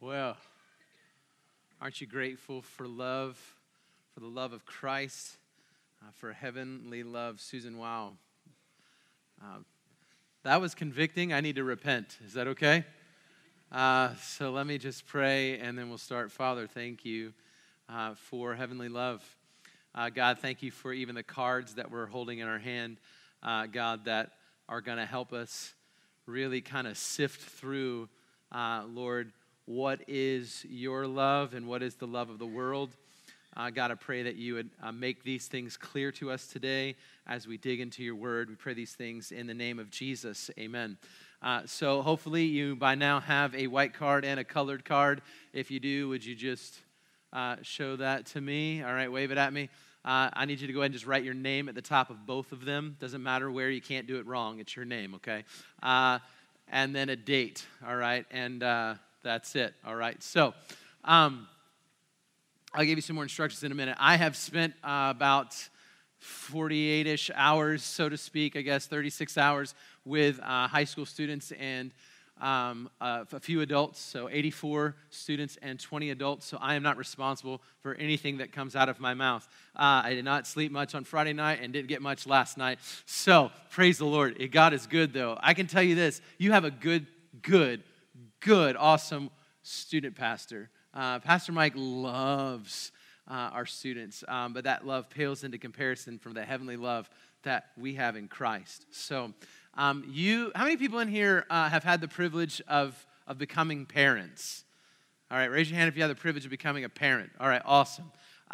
Well, aren't you grateful for love, for the love of Christ, for heavenly love? Susan, wow. That was convicting. I need to repent. Is that okay? So let me just pray, and then we'll start. Father, thank you for heavenly love. God, thank you for even the cards that we're holding in our hand, God, that are going to help us really kind of sift through, Lord, what is your love and what is the love of the world. God, I pray that you would make these things clear to us today as we dig into your word. We pray these things in the name of Jesus. Amen. So hopefully you by now have a white card and a colored card. If you do, would you just show that to me? All right, wave it at me. I need you to go ahead and just write your name at the top of both of them. Doesn't matter where, you can't do it wrong. It's your name, okay? And then a date, all right? And that's it, all right? So I'll give you some more instructions in a minute. I have spent about 48-ish hours, so to speak, I guess 36 hours with high school students and a few adults, so 84 students and 20 adults, so I am not responsible for anything that comes out of my mouth. I did not sleep much on Friday night and didn't get much last night, so praise the Lord. God is good, though. I can tell you this, you have a good, awesome student pastor. Pastor Mike loves our students, but that love pales into comparison from the heavenly love that we have in Christ. So how many people in here have had the privilege of becoming parents? All right, raise your hand if you have the privilege of becoming a parent. All right, awesome.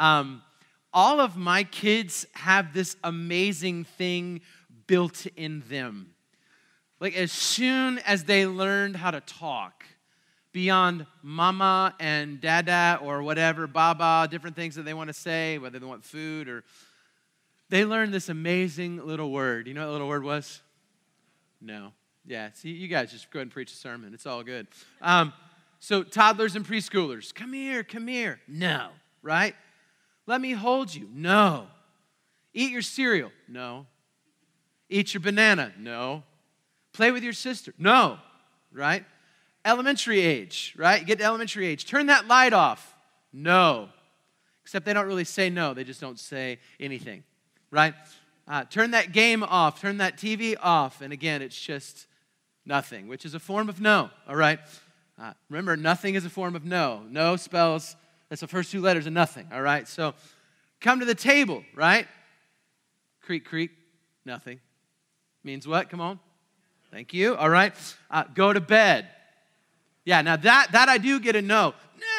All of my kids have this amazing thing built in them. Like as soon as they learned how to talk, beyond mama and dada or whatever, baba, different things that they want to say, whether they want food or... They learned this amazing little word. You know what the little word was? No. Yeah, see, you guys just go ahead and preach a sermon. It's all good. So toddlers and preschoolers, come here. No, right? Let me hold you. No. Eat your cereal. No. Eat your banana. No. Play with your sister. No, right? Elementary age, right? Get to elementary age. Turn that light off. No. Except they don't really say no. They just don't say anything, right? Turn that game off. Turn that TV off. And again, it's just nothing, which is a form of no, all right? Remember, nothing is a form of no. No spells, that's the first two letters of nothing, all right? So come to the table, right? Creak, nothing. Means what? Come on. Thank you, all right? Go to bed. Yeah, now that I do get a no.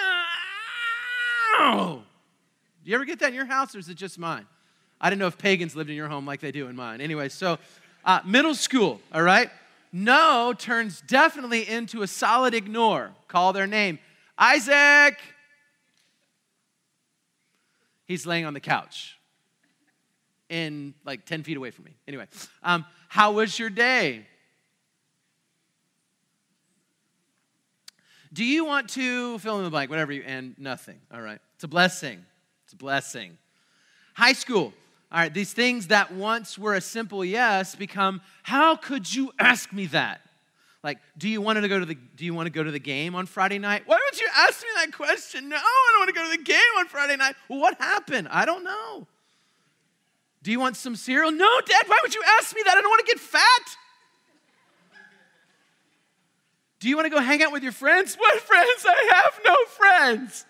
No! Do you ever get that in your house, or is it just mine? I didn't know if pagans lived in your home like they do in mine. Anyway, so middle school, all right? No turns definitely into a solid ignore. Call their name. Isaac! He's laying on the couch in like 10 feet away from me. Anyway, how was your day? Do you want to fill in the blank, whatever and nothing, all right? It's a blessing. High school, all right, these things that once were a simple yes become, how could you ask me that? Like, do you want to go to the game on Friday night? Why would you ask me that question? No, I don't want to go to the game on Friday night. Well, what happened? I don't know. Do you want some cereal? No, Dad, why would you ask me that? I don't want to get fat. Do you want to go hang out with your friends? What friends? I have no friends.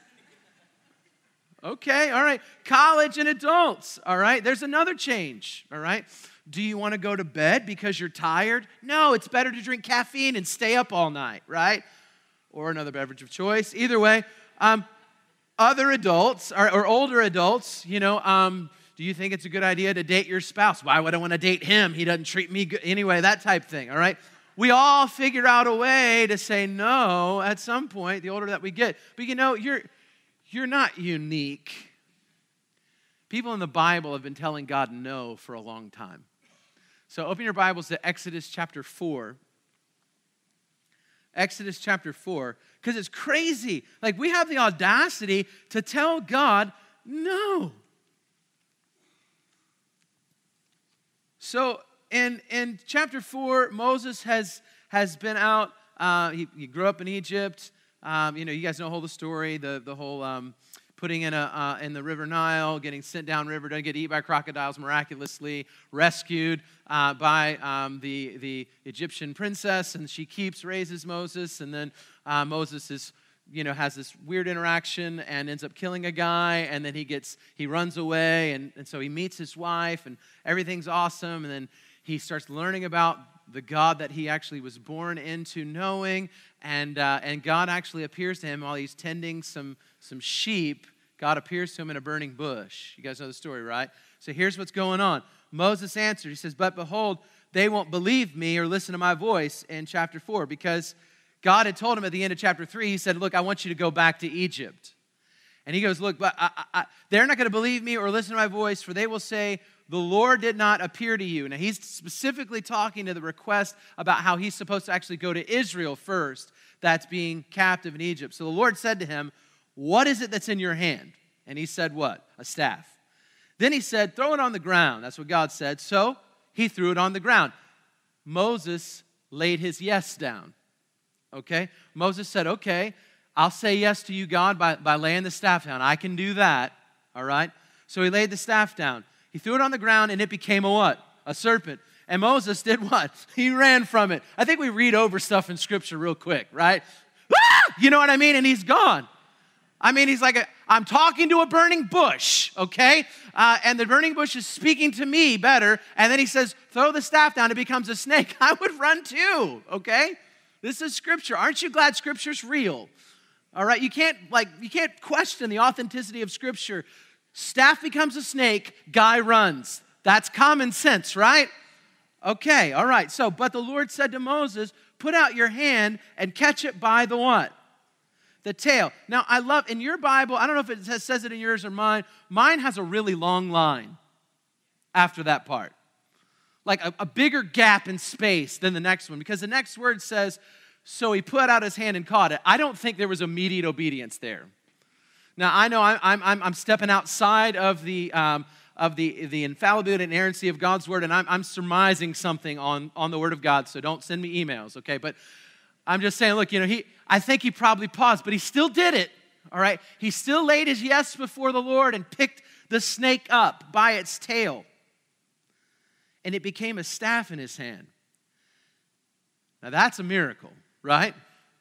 Okay, all right. College and adults, all right? There's another change, all right? Do you want to go to bed because you're tired? No, it's better to drink caffeine and stay up all night, right? Or another beverage of choice. Either way, other adults or older adults, do you think it's a good idea to date your spouse? Why would I want to date him? He doesn't treat me good. Anyway, that type thing, all right? We all figure out a way to say no at some point, the older that we get. But you're not unique. People in the Bible have been telling God no for a long time. So open your Bibles to Exodus chapter 4. Exodus chapter 4, because it's crazy. Like, we have the audacity to tell God no. So in chapter 4, Moses has been out. He grew up in Egypt. You guys know the whole story, the whole putting in the River Nile, getting sent down river, doesn't get eaten by crocodiles, miraculously rescued by the Egyptian princess, and she raises Moses, and then Moses has this weird interaction and ends up killing a guy, and then he runs away, and so he meets his wife, and everything's awesome, and then he starts learning about the God that he actually was born into knowing, and God actually appears to him while he's tending some sheep. God appears to him in a burning bush. You guys know the story, right? So here's what's going on. Moses answered, he says, "But behold, they won't believe me or listen to my voice," in chapter 4, because God had told him at the end of chapter 3, he said, "Look, I want you to go back to Egypt." And he goes, "Look, but they're not going to believe me or listen to my voice, for they will say, 'The Lord did not appear to you.'" Now, he's specifically talking to the request about how he's supposed to actually go to Israel first, that's being captive in Egypt. So the Lord said to him, "What is it that's in your hand?" And he said, "What? A staff." Then he said, "Throw it on the ground." That's what God said. So he threw it on the ground. Moses laid his yes down. Okay? Moses said, "Okay, I'll say yes to you, God, by laying the staff down. I can do that." All right? So he laid the staff down. He threw it on the ground, and it became a what? A serpent. And Moses did what? He ran from it. I think we read over stuff in Scripture real quick, right? Ah! You know what I mean? And he's gone. I mean, he's like, I'm talking to a burning bush, okay? And the burning bush is speaking to me better. And then he says, throw the staff down, it becomes a snake. I would run too, okay? This is Scripture. Aren't you glad Scripture's real? All right, you can't question the authenticity of Scripture. Staff becomes a snake, guy runs. That's common sense, right? Okay, all right. So, but the Lord said to Moses, put out your hand and catch it by the what? The tail. Now, I love, in your Bible, I don't know if it says it in yours or mine, mine has a really long line after that part. Like a bigger gap in space than the next one, because the next word says, so he put out his hand and caught it. I don't think there was immediate obedience there. Now, I know I'm stepping outside of the infallibility and inerrancy of God's word, and I'm surmising something on the word of God, so don't send me emails, okay? But I'm just saying, look, I think he probably paused, but he still did it, all right? He still laid his yes before the Lord and picked the snake up by its tail, and it became a staff in his hand. Now, that's a miracle, right?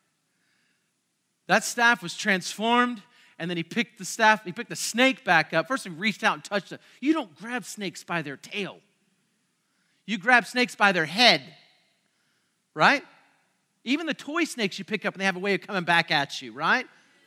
That staff was transformed. And then he picked the snake back up. First he reached out and touched it. You don't grab snakes by their tail. You grab snakes by their head, right? Even the toy snakes you pick up and they have a way of coming back at you, right?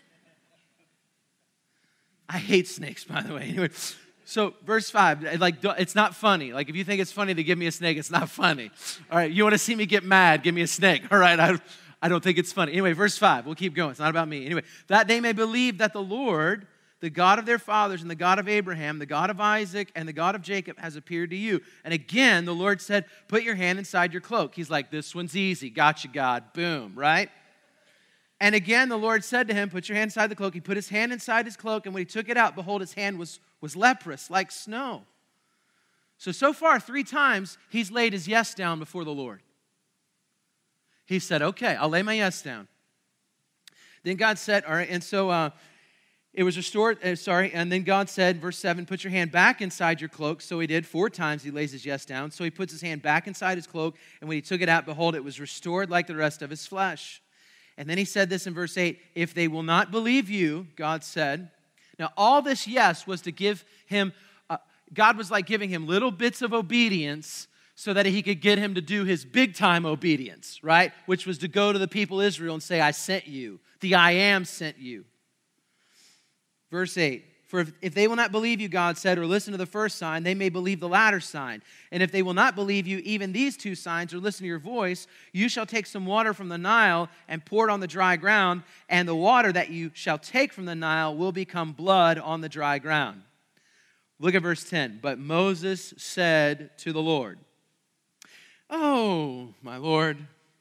I hate snakes, by the way. Anyway, so verse 5, it's not funny. Like if you think it's funny to give me a snake, it's not funny. All right, you want to see me get mad, give me a snake. All right, I don't think it's funny. Anyway, verse 5, we'll keep going. It's not about me. Anyway, that they may believe that the Lord, the God of their fathers and the God of Abraham, the God of Isaac and the God of Jacob has appeared to you. And again, the Lord said, put your hand inside your cloak. He's like, this one's easy. Gotcha, God. Boom, right? And again, the Lord said to him, put your hand inside the cloak. He put his hand inside his cloak, and when he took it out, behold, his hand was leprous, like snow. So far, 3 times, he's laid his yes down before the Lord. He said, okay, I'll lay my yes down. Then God said, all right, and so it was restored, and then God said, verse 7, put your hand back inside your cloak. So he did 4 times, he lays his yes down. So he puts his hand back inside his cloak, and when he took it out, behold, it was restored like the rest of his flesh. And then he said this in verse 8, if they will not believe you, God said. Now all this yes was to give him, God was like giving him little bits of obedience so that he could get him to do his big-time obedience, right? Which was to go to the people of Israel and say, I sent you. The I am sent you. Verse 8, for if they will not believe you, God said, or listen to the first sign, they may believe the latter sign. And if they will not believe you, even these 2 signs, or listen to your voice, you shall take some water from the Nile and pour it on the dry ground, and the water that you shall take from the Nile will become blood on the dry ground. Look at verse 10. But Moses said to the Lord, oh, my Lord.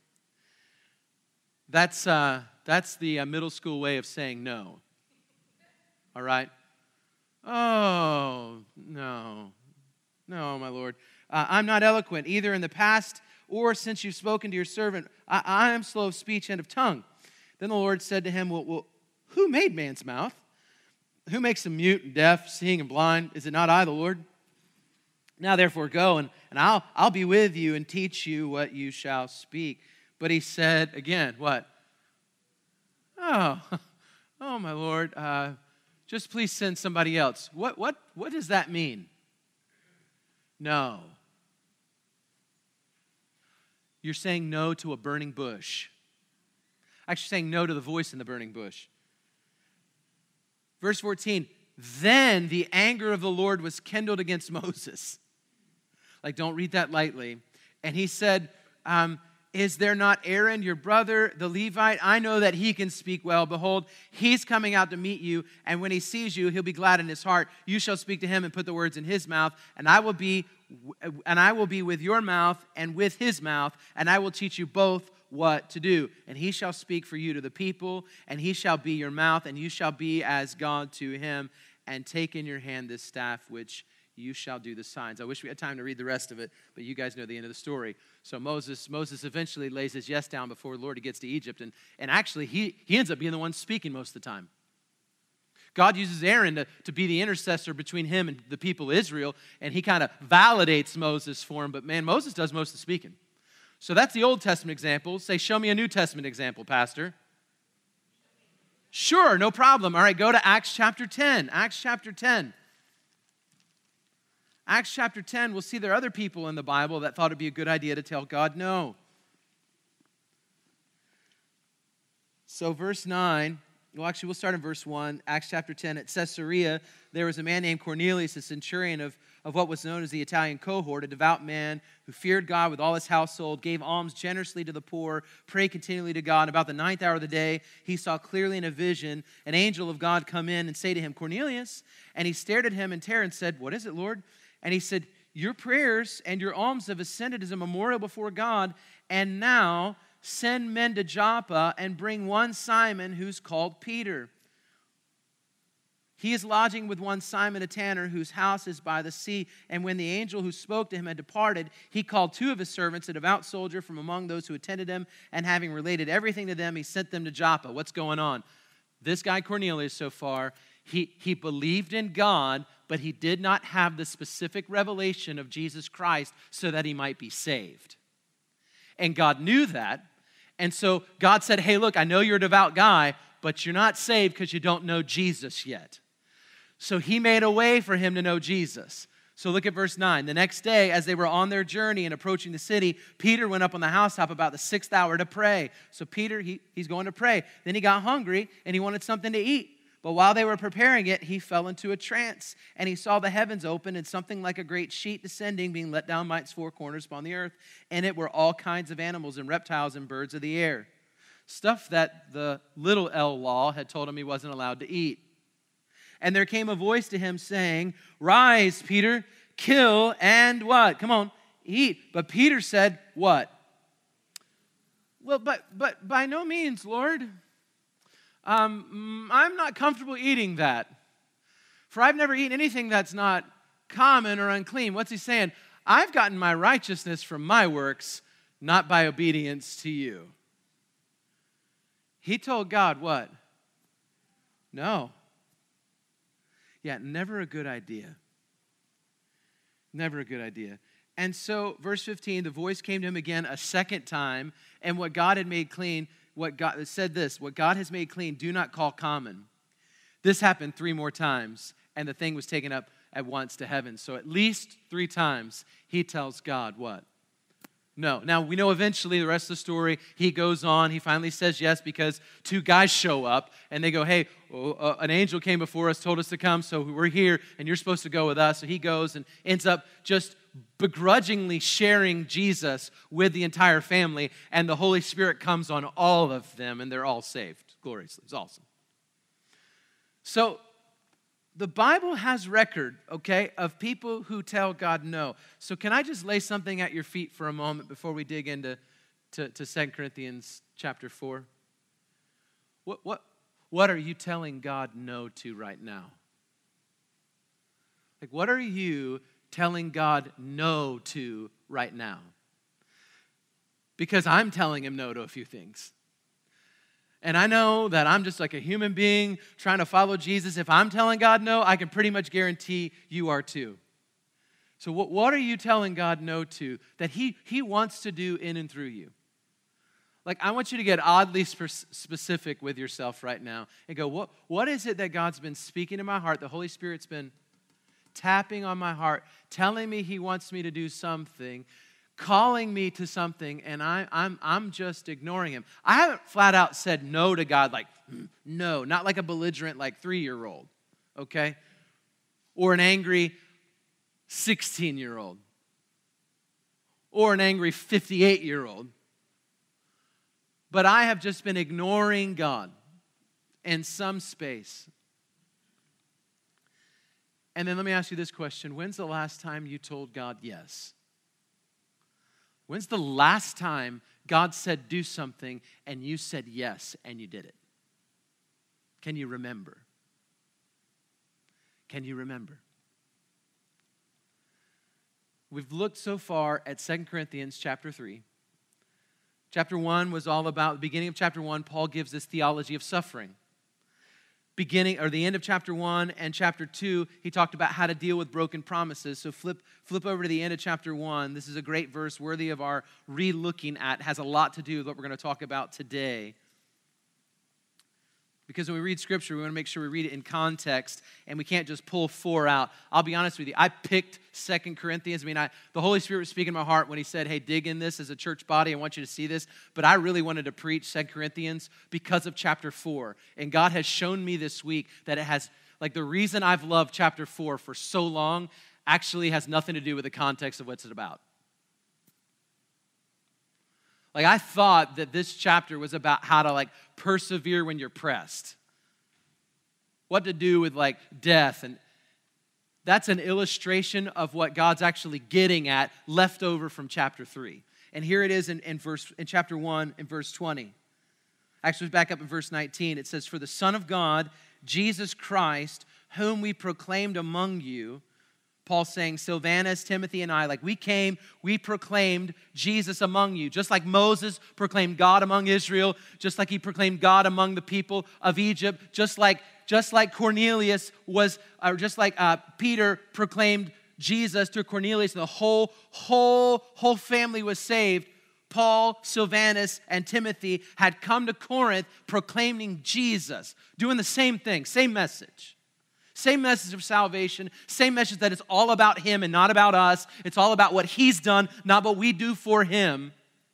That's the middle school way of saying no. All right? Oh, no. No, my Lord. I'm not eloquent, either in the past or since you've spoken to your servant. I am slow of speech and of tongue. Then the Lord said to him, well, who made man's mouth? Who makes him mute and deaf, seeing and blind? Is it not I, the Lord? Now therefore go, and I'll be with you and teach you what you shall speak. But he said again, what? Oh, my Lord, just please send somebody else. What does that mean? No. You're saying no to a burning bush. Actually saying no to the voice in the burning bush. Verse 14, then the anger of the Lord was kindled against Moses. Like, don't read that lightly. And he said, is there not Aaron, your brother, the Levite? I know that he can speak well. Behold, he's coming out to meet you, and when he sees you, he'll be glad in his heart. You shall speak to him and put the words in his mouth, and I will be with your mouth and with his mouth, and I will teach you both what to do. And he shall speak for you to the people, and he shall be your mouth, and you shall be as God to him. And take in your hand this staff which you shall do the signs. I wish we had time to read the rest of it, but you guys know the end of the story. So Moses eventually lays his yes down before the Lord. He gets to Egypt, and actually he ends up being the one speaking most of the time. God uses Aaron to be the intercessor between him and the people of Israel, and he kind of validates Moses for him, but man, Moses does most of the speaking. So that's the Old Testament example. Say, show me a New Testament example, Pastor. Sure, no problem. All right, go to Acts chapter 10. Acts chapter 10. Acts chapter 10, we'll see there are other people in the Bible that thought it'd be a good idea to tell God no. So verse 9, well, actually, we'll start in verse 1. Acts chapter 10, at Caesarea, there was a man named Cornelius, a centurion of what was known as the Italian cohort, a devout man who feared God with all his household, gave alms generously to the poor, prayed continually to God. About the 9th hour of the day, he saw clearly in a vision an angel of God come in and say to him, Cornelius. And he stared at him in terror and said, what is it, Lord? And he said, your prayers and your alms have ascended as a memorial before God, and now send men to Joppa and bring one Simon who's called Peter. He is lodging with one Simon, a tanner, whose house is by the sea. And when the angel who spoke to him had departed, he called 2 of his servants, a devout soldier from among those who attended him, and having related everything to them, he sent them to Joppa. What's going on? This guy Cornelius so far, he believed in God, but he did not have the specific revelation of Jesus Christ so that he might be saved. And God knew that. And so God said, hey, look, I know you're a devout guy, but you're not saved because you don't know Jesus yet. So he made a way for him to know Jesus. So look at verse 9. The next day, as they were on their journey and approaching the city, Peter went up on the housetop about the 6th hour to pray. So Peter, he's going to pray. Then he got hungry and he wanted something to eat. But while they were preparing it, he fell into a trance, and he saw the heavens open and something like a great sheet descending, being let down by its 4 corners upon the earth. In it were all kinds of animals and reptiles and birds of the air. Stuff that the little L law had told him he wasn't allowed to eat. And there came a voice to him saying, rise, Peter, kill and what? Come on, eat. But Peter said, what? Well, but by no means, Lord. I'm not comfortable eating that. For I've never eaten anything that's not common or unclean. What's he saying? I've gotten my righteousness from my works, not by obedience to you. He told God what? No. Yeah, never a good idea. Never a good idea. And so, verse 15, the voice came to him again a second time, and what God had made clean, what God has made clean, do not call common. This happened 3 more times, and the thing was taken up at once to heaven. So at least 3 times, he tells God what? No. Now, we know eventually the rest of the story, he goes on, he finally says yes because 2 guys show up, and they go, hey, an angel came before us, told us to come, so we're here, and you're supposed to go with us. So he goes and ends up just begrudgingly sharing Jesus with the entire family, and the Holy Spirit comes on all of them, and they're all saved gloriously. It's awesome. So the Bible has record, okay, of people who tell God no. So can I just lay something at your feet for a moment before we dig into 2 Corinthians chapter 4? What are you telling God no to right now? Like, what are you telling God no to right now? Because I'm telling him no to a few things. And I know that I'm just like a human being trying to follow Jesus. If I'm telling God no, I can pretty much guarantee you are too. So what are you telling God no to that He wants to do in and through you? Like, I want you to get oddly specific with yourself right now and go, what is it that God's been speaking to my heart, the Holy Spirit's been tapping on my heart, telling me He wants me to do something, calling me to something, and I'm just ignoring Him. I haven't flat out said no to God, like, no, not like a belligerent, like, 3-year-old, okay? Or an angry 16-year-old. Or an angry 58-year-old. But I have just been ignoring God in some space. And then let me ask you this question. When's the last time you told God yes? When's the last time God said do something and you said yes and you did it? Can you remember? Can you remember? We've looked so far at 2 Corinthians chapter 3. Chapter 1 was all about, the beginning of chapter 1, Paul gives this theology of suffering. The end of chapter 1 and chapter 2, he talked about how to deal with broken promises. So flip over to the end of chapter 1. This is a great verse worthy of our re-looking at. It has a lot to do with what we're going to talk about today. Because when we read Scripture, we want to make sure we read it in context, and we can't just pull 4 out. I'll be honest with you. I picked 2 Corinthians. The Holy Spirit was speaking in my heart when He said, hey, dig in this as a church body. I want you to see this. But I really wanted to preach 2 Corinthians because of chapter 4. And God has shown me this week that it has, like, the reason I've loved chapter 4 for so long actually has nothing to do with the context of what's it about. Like, I thought that this chapter was about how to, like, persevere when you're pressed. What to do with, like, death. And that's an illustration of what God's actually getting at, left over from chapter 3. And here it is in chapter 1, in verse 20. Actually, back up in verse 19. It says, for the Son of God, Jesus Christ, whom we proclaimed among you, Paul's saying, Silvanus, Timothy, and I, like, we proclaimed Jesus among you. Just like Moses proclaimed God among Israel, just like he proclaimed God among the people of Egypt, just like Cornelius was, or just like Peter proclaimed Jesus to Cornelius, and the whole family was saved. Paul, Silvanus, and Timothy had come to Corinth proclaiming Jesus, doing the same thing, same message. Same message of salvation, same message that it's all about Him and not about us. It's all about what He's done, not what we do for Him.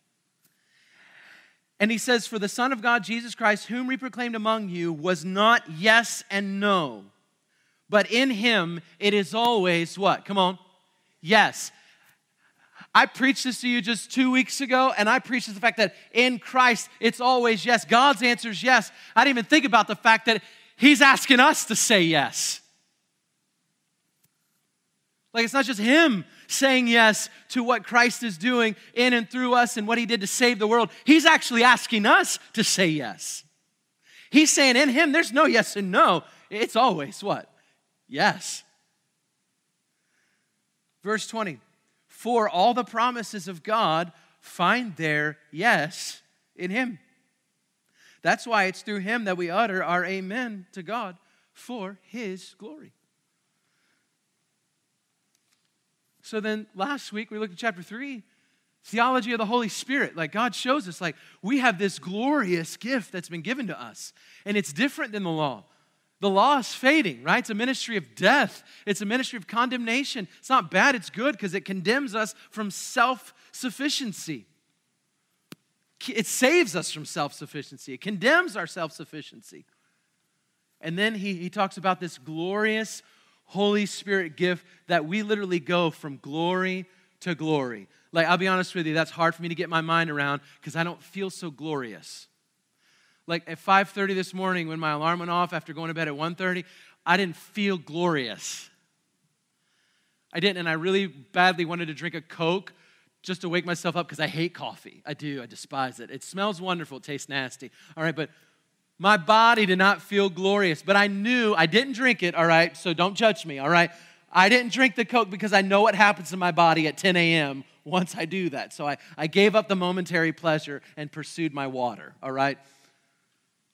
And he says, for the Son of God, Jesus Christ, whom we proclaimed among you, was not yes and no. But in Him, it is always what? Come on. Yes. I preached this to you just 2 weeks ago, and I preached the fact that in Christ, it's always yes. God's answer is yes. I didn't even think about the fact that He's asking us to say yes. Like, it's not just Him saying yes to what Christ is doing in and through us and what He did to save the world. He's actually asking us to say yes. He's saying in Him, there's no yes and no. It's always what? Yes. Verse 20, for all the promises of God find their yes in Him. That's why it's through Him that we utter our amen to God for His glory. So then last week we looked at chapter 3, theology of the Holy Spirit. Like, God shows us, like, we have this glorious gift that's been given to us. And it's different than the law. The law is fading, right? It's a ministry of death. It's a ministry of condemnation. It's not bad, it's good because it condemns us from self-sufficiency. It saves us from self-sufficiency. It condemns our self-sufficiency. And then he talks about this glorious Holy Spirit gift that we literally go from glory to glory. Like, I'll be honest with you, that's hard for me to get my mind around because I don't feel so glorious. Like, at 5:30 this morning when my alarm went off after going to bed at 1:30, I didn't feel glorious. I didn't, and I really badly wanted to drink a Coke just to wake myself up because I hate coffee. I do. I despise it. It smells wonderful. It tastes nasty. All right, but my body did not feel glorious. But I knew I didn't drink it, all right? So don't judge me, all right? I didn't drink the Coke because I know what happens to my body at 10 a.m. once I do that. So I gave up the momentary pleasure and pursued my water, all right?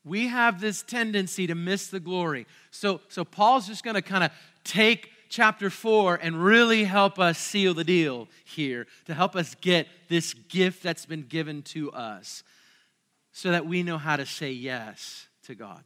we have this tendency to miss the glory. So Paul's just going to kind of take chapter 4 and really help us seal the deal here, to help us get this gift that's been given to us so that we know how to say yes to God.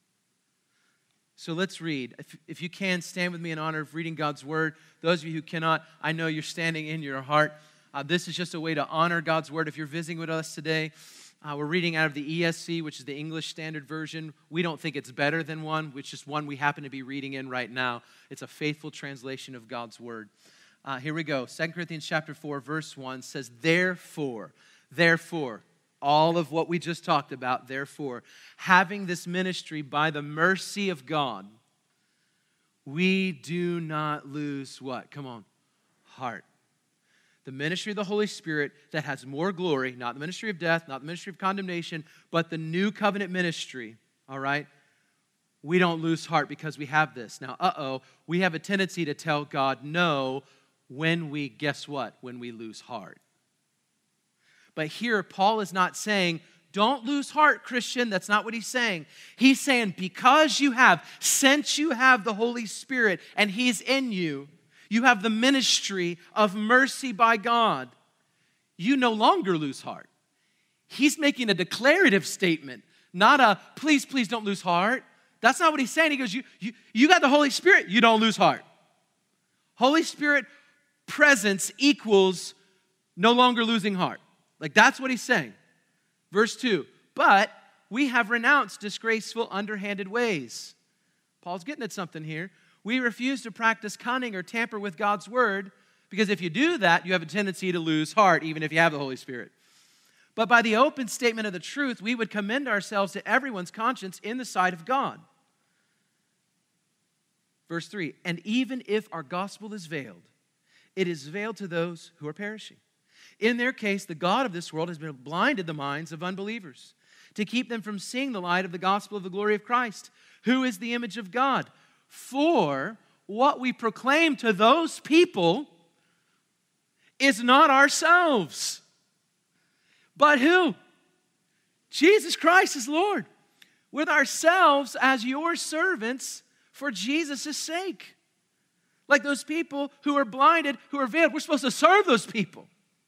So let's read. If you can, stand with me in honor of reading God's word. Those of you who cannot, I know you're standing in your heart. This is just a way to honor God's word. If you're visiting with us today, we're reading out of the ESV, which is the English Standard Version. We don't think it's better than one, which is one we happen to be reading in right now. It's a faithful translation of God's word. Here we go. 2 Corinthians chapter 4, verse 1 says, therefore, all of what we just talked about, therefore, having this ministry by the mercy of God, we do not lose what? Come on, heart. The ministry of the Holy Spirit that has more glory, not the ministry of death, not the ministry of condemnation, but the new covenant ministry, all right? We don't lose heart because we have this. Now, we have a tendency to tell God no when we, guess what? When we lose heart. But here, Paul is not saying, don't lose heart, Christian. That's not what he's saying. He's saying, since you have the Holy Spirit and He's in you, you have the ministry of mercy by God, you no longer lose heart. He's making a declarative statement, not a please don't lose heart. That's not what he's saying. He goes, you got the Holy Spirit, you don't lose heart. Holy Spirit presence equals no longer losing heart. Like, that's what he's saying. Verse 2, but we have renounced disgraceful, underhanded ways. Paul's getting at something here. We refuse to practice cunning or tamper with God's word, because if you do that, you have a tendency to lose heart, even if you have the Holy Spirit. But by the open statement of the truth, we would commend ourselves to everyone's conscience in the sight of God. Verse 3, and even if our gospel is veiled, it is veiled to those who are perishing. In their case, the God of this world has blinded the minds of unbelievers to keep them from seeing the light of the gospel of the glory of Christ, who is the image of God. For what we proclaim to those people is not ourselves, but who? Jesus Christ is Lord, with ourselves as your servants for Jesus' sake. Like those people who are blinded, who are veiled, we're supposed to serve those people.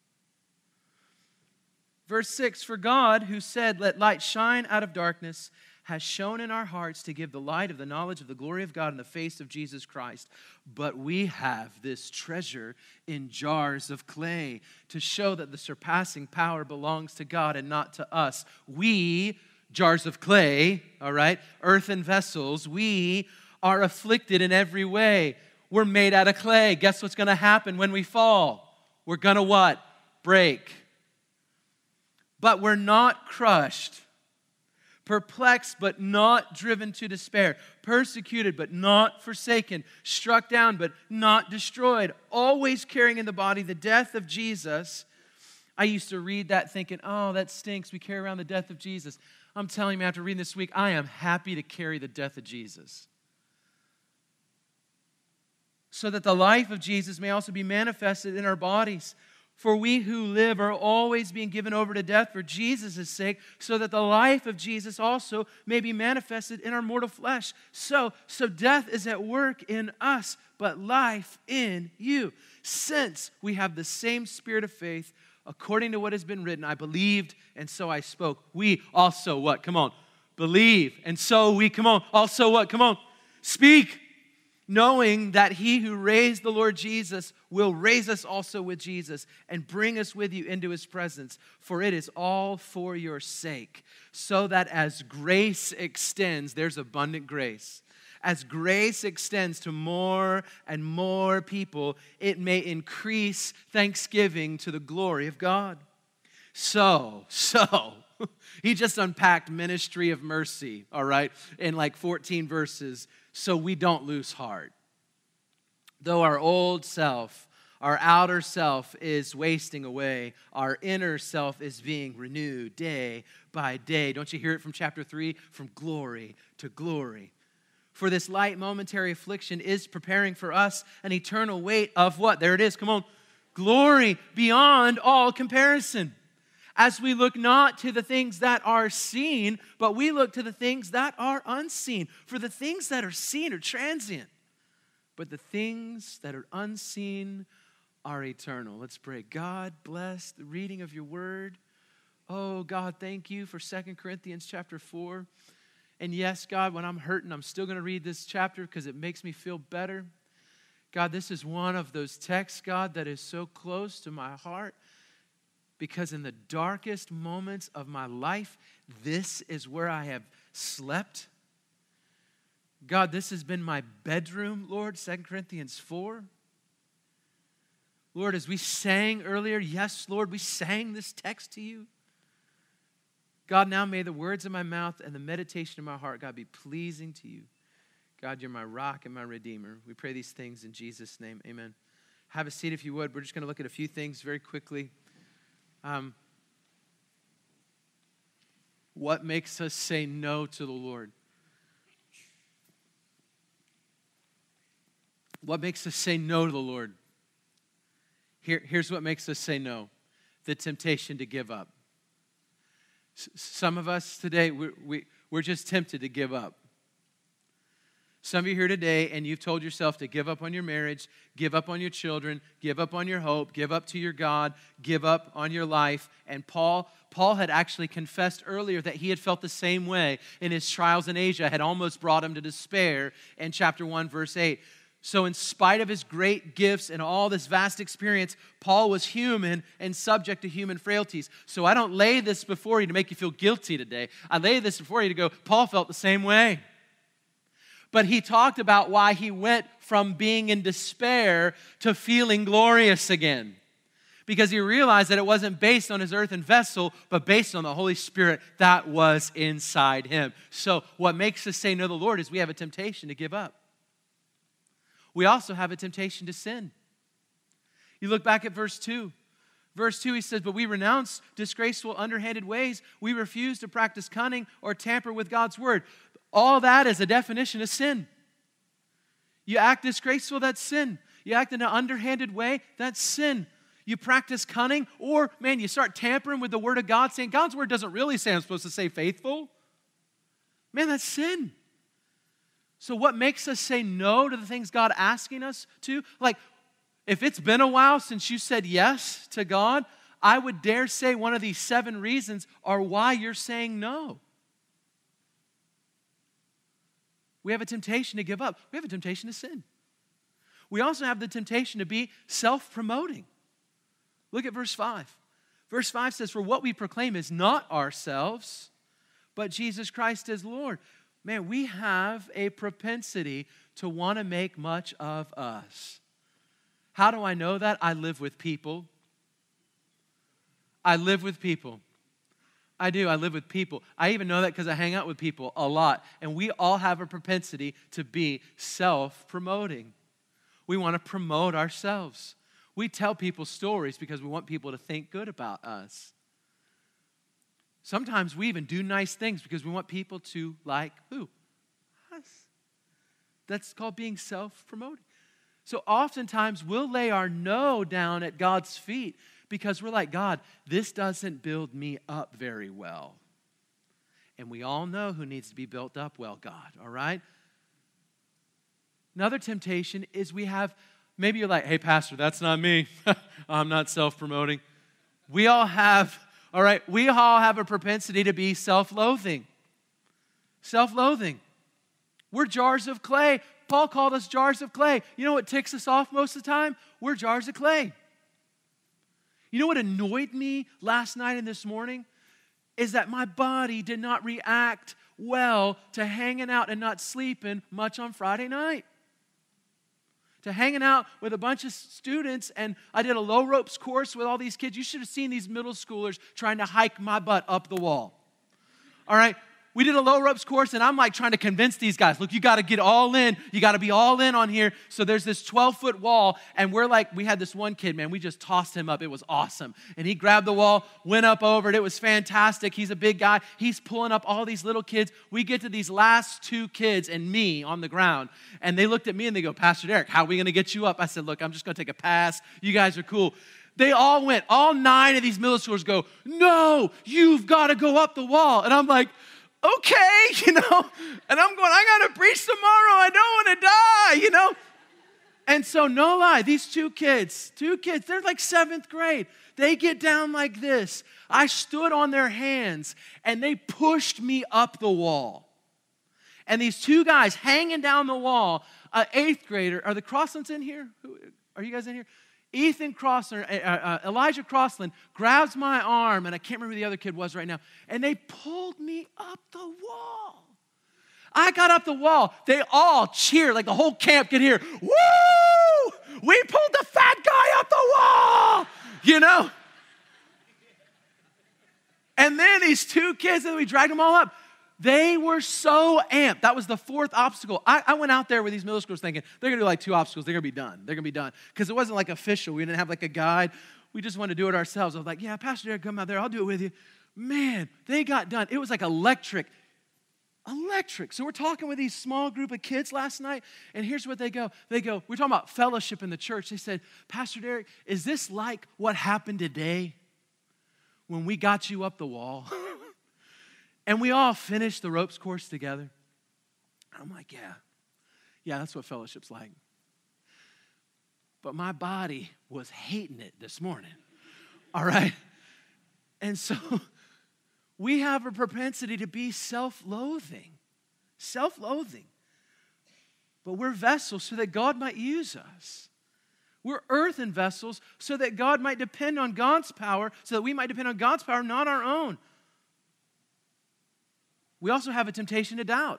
Verse 6, for God, who said, let light shine out of darkness, has shone in our hearts to give the light of the knowledge of the glory of God in the face of Jesus Christ. But we have this treasure in jars of clay to show that the surpassing power belongs to God and not to us. We, jars of clay, all right, earthen vessels, we are afflicted in every way. We're made out of clay. Guess what's going to happen when we fall? We're going to what? Break. But we're not crushed, perplexed but not driven to despair, persecuted but not forsaken, struck down but not destroyed, always carrying in the body the death of Jesus. I used to read that thinking, oh, that stinks. We carry around the death of Jesus. I'm telling you, after reading this week, I am happy to carry the death of Jesus, so that the life of Jesus may also be manifested in our bodies. For we who live are always being given over to death for Jesus' sake, so that the life of Jesus also may be manifested in our mortal flesh. So death is at work in us, but life in you. Since we have the same spirit of faith, according to what has been written, I believed, and so I spoke. We also what? Come on. Believe, and so we, come on. Also what? Come on. Speak. Knowing that He who raised the Lord Jesus will raise us also with Jesus and bring us with you into His presence. For it is all for your sake, so that as grace extends, there's abundant grace. As grace extends to more and more people, it may increase thanksgiving to the glory of God. So, he just unpacked ministry of mercy, all right, in like 14 verses. So we don't lose heart. Though our old self, our outer self is wasting away, our inner self is being renewed day by day. Don't you hear it from chapter 3? From glory to glory. For this light momentary affliction is preparing for us an eternal weight of what? There it is, come on. Glory beyond all comparison. As we look not to the things that are seen, but we look to the things that are unseen. For the things that are seen are transient, but the things that are unseen are eternal. Let's pray. God, bless the reading of your word. Oh, God, thank you for 2 Corinthians chapter 4. And yes, God, when I'm hurting, I'm still going to read this chapter because it makes me feel better. God, this is one of those texts, God, that is so close to my heart. Because in the darkest moments of my life, this is where I have slept. God, this has been my bedroom, Lord, 2 Corinthians 4. Lord, as we sang earlier, yes, Lord, we sang this text to you. God, now may the words of my mouth and the meditation of my heart, God, be pleasing to you. God, you're my rock and my redeemer. We pray these things in Jesus' name. Amen. Have a seat if you would. We're just going to look at a few things very quickly. What makes us say no to the Lord? What makes us say no to the Lord? Here's what makes us say no. The temptation to give up. Some of us today, we're just tempted to give up. Some of you here today, and you've told yourself to give up on your marriage, give up on your children, give up on your hope, give up to your God, give up on your life. And Paul had actually confessed earlier that he had felt the same way in his trials in Asia, had almost brought him to despair in chapter 1, verse 8. So in spite of his great gifts and all this vast experience, Paul was human and subject to human frailties. So I don't lay this before you to make you feel guilty today. I lay this before you to go, Paul felt the same way. But he talked about why he went from being in despair to feeling glorious again. Because he realized that it wasn't based on his earthen vessel, but based on the Holy Spirit that was inside him. So what makes us say no to the Lord is we have a temptation to give up. We also have a temptation to sin. You look back at verse 2. Verse 2, he says, but we renounce disgraceful, underhanded ways. We refuse to practice cunning or tamper with God's word. All that is a definition of sin. You act disgraceful, that's sin. You act in an underhanded way, that's sin. You practice cunning, or, man, you start tampering with the word of God, saying God's word doesn't really say I'm supposed to say faithful. Man, that's sin. So what makes us say no to the things God asking us to? Like, if it's been a while since you said yes to God, I would dare say one of these 7 reasons are why you're saying no. We have a temptation to give up. We have a temptation to sin. We also have the temptation to be self-promoting. Look at verse 5. Verse 5 says, for what we proclaim is not ourselves, but Jesus Christ as Lord. Man, we have a propensity to want to make much of us. How do I know that? I live with people. I live with people. I do. I live with people. I even know that because I hang out with people a lot. And we all have a propensity to be self-promoting. We want to promote ourselves. We tell people stories because we want people to think good about us. Sometimes we even do nice things because we want people to like who? Us. That's called being self-promoting. So oftentimes we'll lay our no down at God's feet because we're like, God, this doesn't build me up very well. And we all know who needs to be built up well, God, all right? Another temptation is we have, maybe you're like, hey, pastor, that's not me. I'm not self-promoting. We all have a propensity to be self-loathing. Self-loathing. We're jars of clay. Paul called us jars of clay. You know what ticks us off most of the time? We're jars of clay. You know what annoyed me last night and this morning? Is that my body did not react well to hanging out and not sleeping much on Friday night. To hanging out with a bunch of students, and I did a low ropes course with all these kids. You should have seen these middle schoolers trying to hike my butt up the wall. All right? We did a low ropes course, and I'm like trying to convince these guys, look, you got to get all in. You got to be all in on here. So there's this 12-foot wall, and we had this one kid, man, we just tossed him up. It was awesome. And he grabbed the wall, went up over it. It was fantastic. He's a big guy. He's pulling up all these little kids. We get to these last 2 kids and me on the ground, and they looked at me and they go, Pastor Derek, how are we going to get you up? I said, look, I'm just going to take a pass. You guys are cool. They all went. All 9 of these middle schoolers go, no, you've got to go up the wall. And I'm like, okay, And I'm going, I got to preach tomorrow. I don't want to die, And so, no lie, these two kids, they're like 7th grade. They get down like this. I stood on their hands, and they pushed me up the wall. And these 2 guys hanging down the wall, 8th grader, are the Crosslands in here? Are you guys in here? Ethan Crossland, Elijah Crossland grabs my arm, and I can't remember who the other kid was right now, and they pulled me up the wall. I got up the wall. They all cheered, like the whole camp could hear, woo! We pulled the fat guy up the wall, And then these 2 kids, and we dragged them all up. They were so amped. That was the 4th obstacle. I went out there with these middle schoolers thinking, they're going to do like 2 obstacles. They're going to be done. They're going to be done. Because it wasn't like official. We didn't have like a guide. We just wanted to do it ourselves. I was like, yeah, Pastor Derek, come out there. I'll do it with you. Man, they got done. It was like electric. So we're talking with these small group of kids last night, and here's what they go. We're talking about fellowship in the church. They said, Pastor Derek, is this like what happened today when we got you up the wall? And we all finished the ropes course together. I'm like, yeah, that's what fellowship's like. But my body was hating it this morning, all right? And so we have a propensity to be self-loathing. But we're vessels so that God might use us. We're earthen vessels so that God might depend on God's power, so that we might depend on God's power, not our own. We also have a temptation to doubt.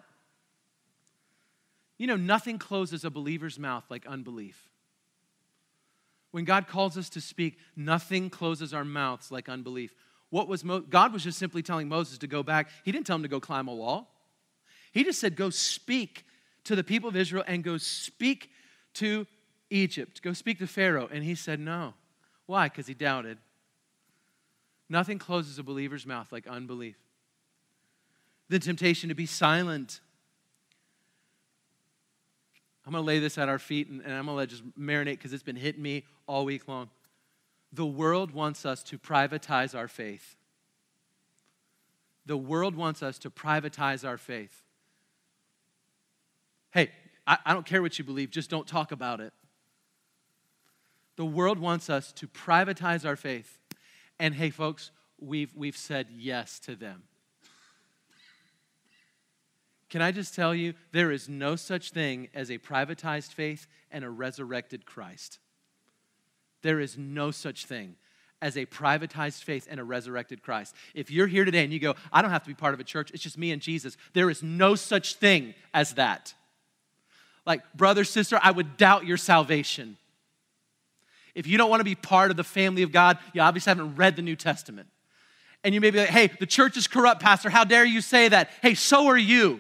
Nothing closes a believer's mouth like unbelief. When God calls us to speak, nothing closes our mouths like unbelief. God was just simply telling Moses to go back. He didn't tell him to go climb a wall. He just said, go speak to the people of Israel and go speak to Egypt. Go speak to Pharaoh. And he said no. Why? Because he doubted. Nothing closes a believer's mouth like unbelief. The temptation to be silent. I'm going to lay this at our feet, and I'm going to let it just marinate because it's been hitting me all week long. The world wants us to privatize our faith. The world wants us to privatize our faith. Hey, I don't care what you believe, just don't talk about it. The world wants us to privatize our faith. And hey, folks, we've said yes to them. Can I just tell you, there is no such thing as a privatized faith and a resurrected Christ. There is no such thing as a privatized faith and a resurrected Christ. If you're here today and you go, I don't have to be part of a church, it's just me and Jesus, there is no such thing as that. Like, brother, sister, I would doubt your salvation. If you don't want to be part of the family of God, you obviously haven't read the New Testament. And you may be like, hey, the church is corrupt, pastor. How dare you say that? Hey, so are you.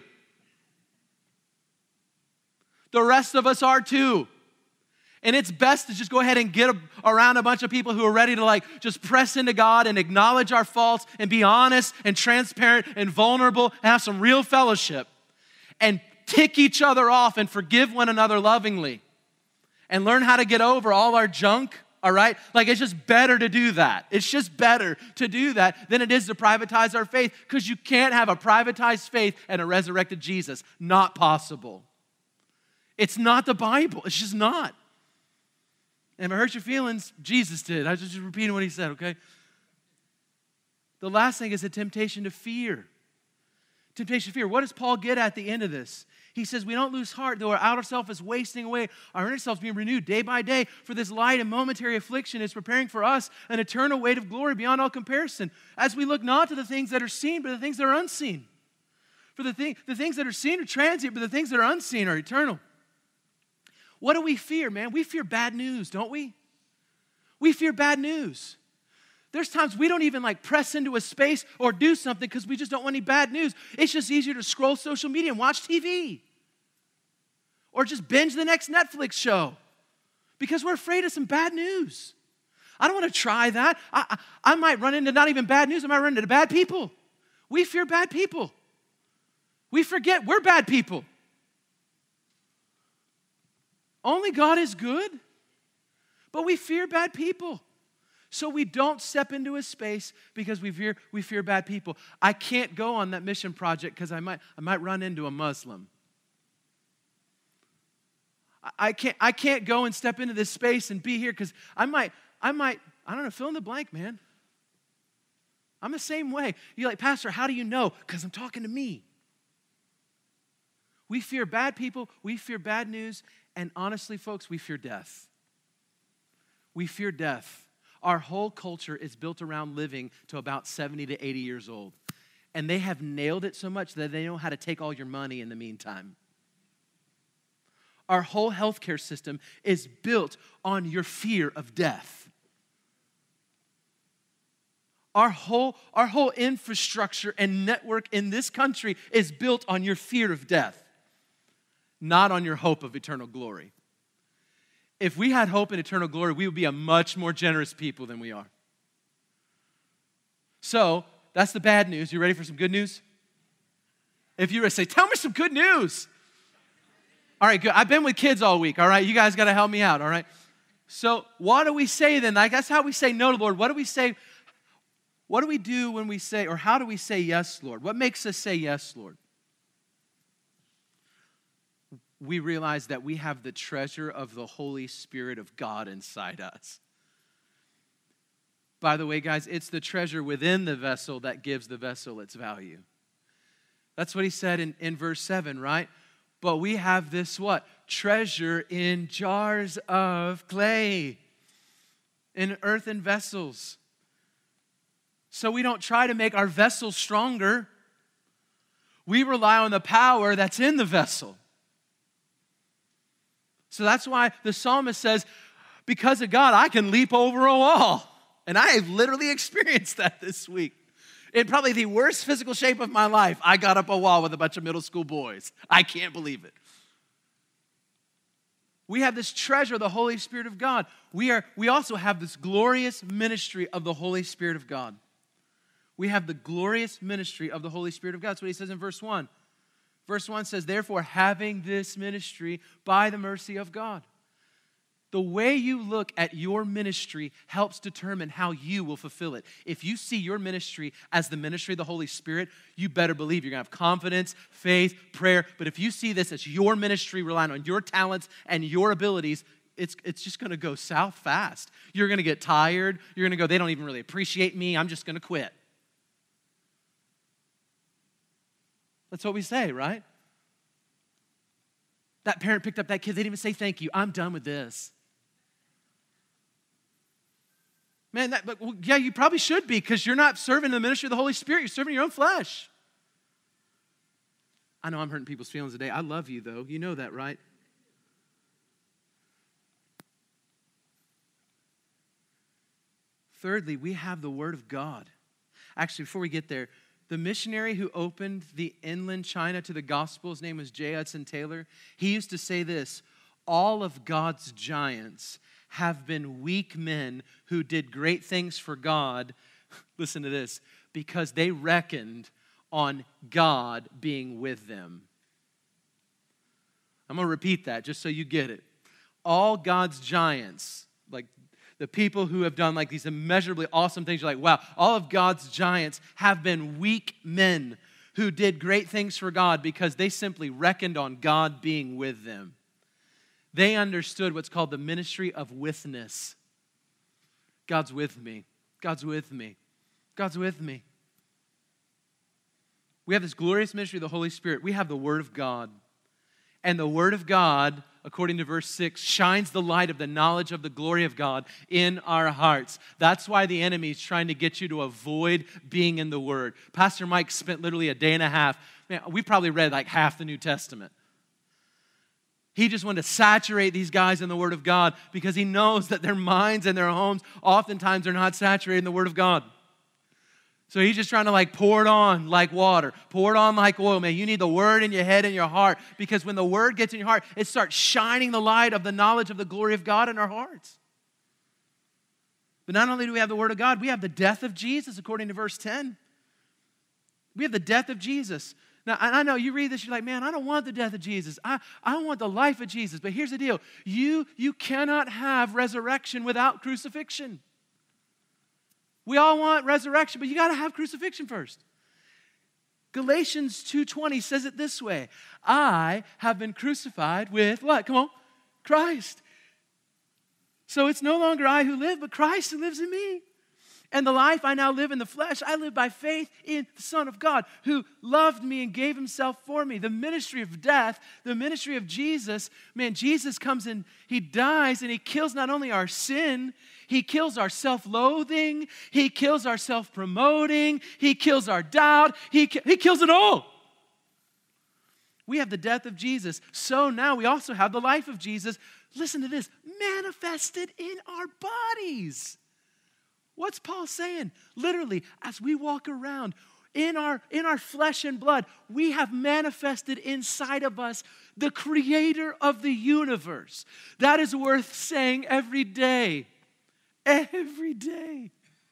The rest of us are too. And it's best to just go ahead and get around a bunch of people who are ready to just press into God and acknowledge our faults and be honest and transparent and vulnerable and have some real fellowship and tick each other off and forgive one another lovingly and learn how to get over all our junk, all right? It's just better to do that. It's just better to do that than it is to privatize our faith, because you can't have a privatized faith and a resurrected Jesus. Not possible. It's not the Bible. It's just not. And if it hurts your feelings, Jesus did. I was just repeating what he said, okay? The last thing is a temptation to fear. Temptation to fear. What does Paul get at the end of this? He says, we don't lose heart, though our outer self is wasting away, our inner self is being renewed day by day, for this light and momentary affliction is preparing for us an eternal weight of glory beyond all comparison, as we look not to the things that are seen, but the things that are unseen. For the things that are seen are transient, but the things that are unseen are eternal. What do we fear, man? We fear bad news, don't we? We fear bad news. There's times we don't even press into a space or do something because we just don't want any bad news. It's just easier to scroll social media and watch TV. Or just binge the next Netflix show because we're afraid of some bad news. I don't want to try that. I might run into not even bad news. I might run into bad people. We fear bad people. We forget we're bad people. Only God is good, but we fear bad people. So we don't step into a space because we fear bad people. I can't go on that mission project because I might run into a Muslim. I can't go and step into this space and be here because I might, I don't know, fill in the blank, man. I'm the same way. You're like, Pastor, how do you know? Because I'm talking to me. We fear bad people, we fear bad news, and honestly, folks, we fear death. We fear death. Our whole culture is built around living to about 70 to 80 years old. And they have nailed it so much that they know how to take all your money in the meantime. Our whole healthcare system is built on your fear of death. Our whole infrastructure and network in this country is built on your fear of death, not on your hope of eternal glory. If we had hope in eternal glory, we would be a much more generous people than we are. So, that's the bad news. You ready for some good news? If you were to say, tell me some good news. All right, good. I've been with kids all week, all right? You guys got to help me out, all right? So, what do we say then? Like, that's how we say no to the Lord. What do we say? What do we do when we say, or how do we say yes, Lord? What makes us say yes, Lord? We realize that we have the treasure of the Holy Spirit of God inside us. By the way, guys, it's the treasure within the vessel that gives the vessel its value. That's what he said in verse 7, right? But we have this what? Treasure in jars of clay, in earthen vessels. So we don't try to make our vessel stronger. We rely on the power that's in the vessel. So that's why the psalmist says, because of God, I can leap over a wall. And I have literally experienced that this week. In probably the worst physical shape of my life, I got up a wall with a bunch of middle school boys. I can't believe it. We have this treasure, the Holy Spirit of God. We also have this glorious ministry of the Holy Spirit of God. We have the glorious ministry of the Holy Spirit of God. That's what he says in verse 1. Verse 1 says, therefore, having this ministry by the mercy of God. The way you look at your ministry helps determine how you will fulfill it. If you see your ministry as the ministry of the Holy Spirit, you better believe you're going to have confidence, faith, prayer. But if you see this as your ministry relying on your talents and your abilities, it's just going to go south fast. You're going to get tired. You're going to go, they don't even really appreciate me. I'm just going to quit. That's what we say, right? That parent picked up that kid. They didn't even say thank you. I'm done with this. Man, yeah, you probably should be because you're not serving the ministry of the Holy Spirit. You're serving your own flesh. I know I'm hurting people's feelings today. I love you, though. You know that, right? Thirdly, we have the Word of God. Actually, before we get there, the missionary who opened the inland China to the gospel, his name was J. Hudson Taylor. He used to say this, all of God's giants have been weak men who did great things for God, listen to this, because they reckoned on God being with them. I'm going to repeat that just so you get it. All God's giants, like the people who have done like these immeasurably awesome things, you're like, wow, all of God's giants have been weak men who did great things for God because they simply reckoned on God being with them. They understood what's called the ministry of witness. God's with me. God's with me. God's with me. We have this glorious ministry of the Holy Spirit. We have the Word of God. And the Word of God, according to verse 6, shines the light of the knowledge of the glory of God in our hearts. That's why the enemy is trying to get you to avoid being in the Word. Pastor Mike spent literally a day and a half. Man, we probably read like half the New Testament. He just wanted to saturate these guys in the Word of God because he knows that their minds and their homes oftentimes are not saturated in the Word of God. So he's just trying to like pour it on like water, pour it on like oil, man. You need the Word in your head and your heart because when the Word gets in your heart, it starts shining the light of the knowledge of the glory of God in our hearts. But not only do we have the Word of God, we have the death of Jesus according to verse 10. We have the death of Jesus. Now, I know you read this, you're like, man, I don't want the death of Jesus. I want the life of Jesus. But here's the deal. You cannot have resurrection without crucifixion. We all want resurrection, but you got to have crucifixion first. Galatians 2:20 says it this way. I have been crucified with what? Come on. Christ. So it's no longer I who live, but Christ who lives in me. And the life I now live in the flesh, I live by faith in the Son of God who loved me and gave himself for me. The ministry of death, the ministry of Jesus, man, Jesus comes in, he dies and he kills not only our sin, he kills our self-loathing, he kills our self-promoting, he kills our doubt, he kills it all. We have the death of Jesus. So now we also have the life of Jesus. Listen to this, manifested in our bodies. What's Paul saying? Literally, as we walk around in our flesh and blood, we have manifested inside of us the creator of the universe. That is worth saying every day. Every day.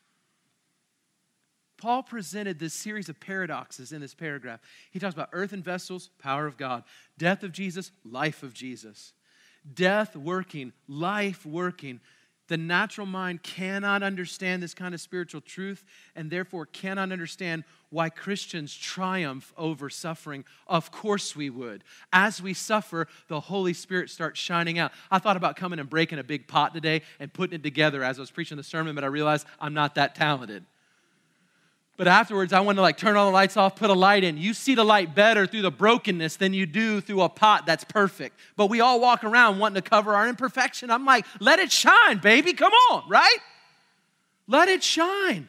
Paul presented this series of paradoxes in this paragraph. He talks about earthen vessels, power of God. Death of Jesus, life of Jesus. Death working, life working. The natural mind cannot understand this kind of spiritual truth and therefore cannot understand why Christians triumph over suffering. Of course we would. As we suffer, the Holy Spirit starts shining out. I thought about coming and breaking a big pot today and putting it together as I was preaching the sermon, but I realized I'm not that talented. But afterwards, I wanted to turn all the lights off, put a light in. You see the light better through the brokenness than you do through a pot that's perfect. But we all walk around wanting to cover our imperfection. I'm like, let it shine, baby. Come on, right? Let it shine.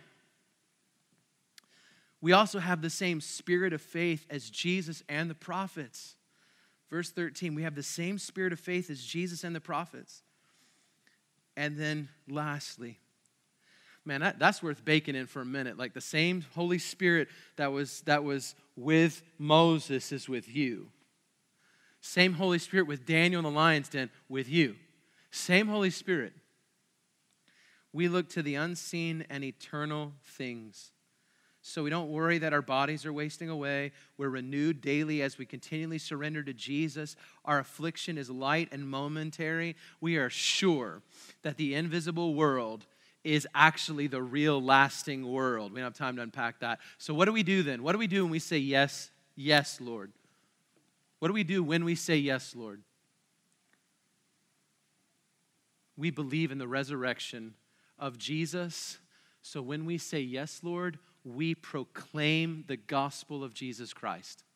We also have the same spirit of faith as Jesus and the prophets. Verse 13, we have the same spirit of faith as Jesus and the prophets. And then lastly, man, that's worth baking in for a minute. Like the same Holy Spirit that was with Moses is with you. Same Holy Spirit with Daniel in the lion's den with you. Same Holy Spirit. We look to the unseen and eternal things. So we don't worry that our bodies are wasting away. We're renewed daily as we continually surrender to Jesus. Our affliction is light and momentary. We are sure that the invisible world is actually the real lasting world. We don't have time to unpack that. So what do we do then? What do we do when we say yes, yes, Lord? What do we do when we say yes, Lord? We believe in the resurrection of Jesus. So when we say yes, Lord, we proclaim the gospel of Jesus Christ.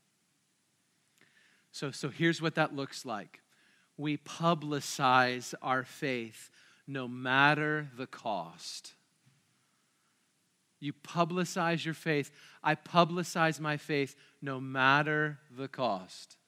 So here's what that looks like. We publicize our faith no matter the cost. You publicize your faith. I publicize my faith no matter the cost.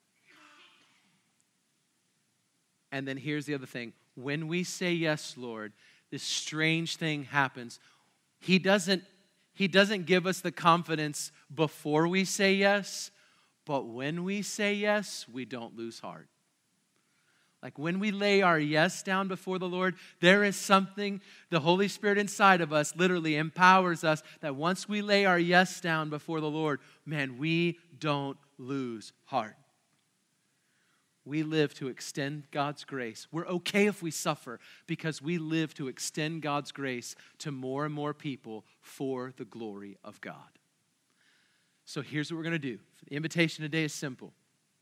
And then here's the other thing. When we say yes, Lord, this strange thing happens. He doesn't give us the confidence before we say yes, but when we say yes, we don't lose heart. Like when we lay our yes down before the Lord, there is something, the Holy Spirit inside of us literally empowers us that once we lay our yes down before the Lord, man, we don't lose heart. We live to extend God's grace. We're okay if we suffer because we live to extend God's grace to more and more people for the glory of God. So here's what we're going to do. The invitation today is simple.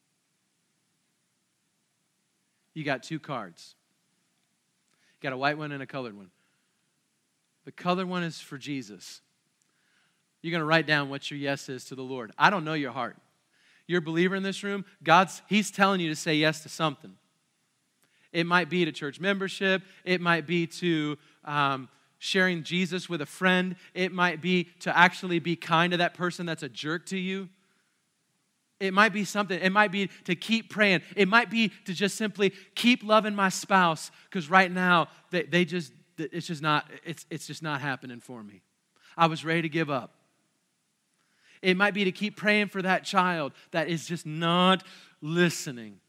You got two cards. You got a white one and a colored one. The colored one is for Jesus. You're going to write down what your yes is to the Lord. I don't know your heart. You're a believer in this room. He's telling you to say yes to something. It might be to church membership. It might be to sharing Jesus with a friend. It might be to actually be kind to that person that's a jerk to you. It might be something. It might be to keep praying. It might be to just simply keep loving my spouse because right now it's just not happening for me. I was ready to give up. It might be to keep praying for that child that is just not listening.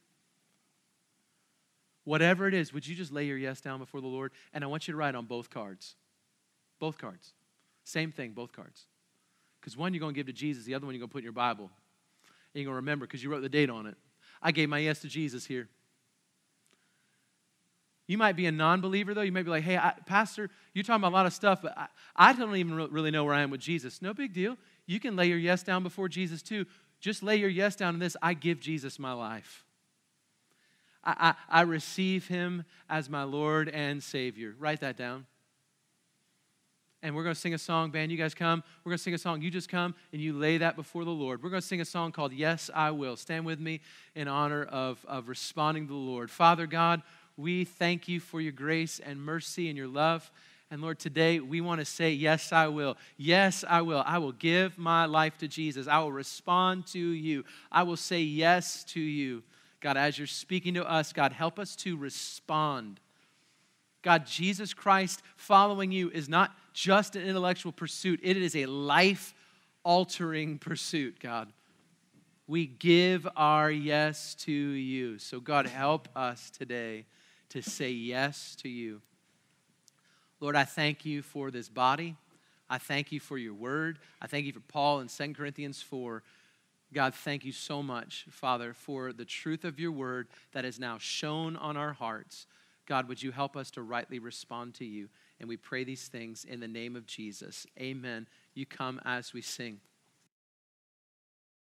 Whatever it is, would you just lay your yes down before the Lord? And I want you to write on both cards. Both cards. Same thing, both cards. Because one you're going to give to Jesus, the other one you're going to put in your Bible. And you're going to remember because you wrote the date on it. I gave my yes to Jesus here. You might be a non-believer, though. You might be like, hey, Pastor, you're talking about a lot of stuff, but I don't even really know where I am with Jesus. No big deal. You can lay your yes down before Jesus, too. Just lay your yes down in this. I give Jesus my life. I receive him as my Lord and Savior. Write that down. And we're going to sing a song. Band, you guys come. We're going to sing a song. You just come and you lay that before the Lord. We're going to sing a song called Yes, I Will. Stand with me in honor of responding to the Lord. Father God, we thank you for your grace and mercy and your love. And Lord, today we want to say, yes, I will. Yes, I will. I will give my life to Jesus. I will respond to you. I will say yes to you. God, as you're speaking to us, God, help us to respond. God, Jesus Christ following you is not just an intellectual pursuit. It is a life-altering pursuit, God. We give our yes to you. So God, help us today to say yes to you. Lord, I thank you for this body. I thank you for your word. I thank you for Paul in 2 Corinthians 4. God, thank you so much, Father, for the truth of your word that is now shown on our hearts. God, would you help us to rightly respond to you? And we pray these things in the name of Jesus. Amen. You come as we sing.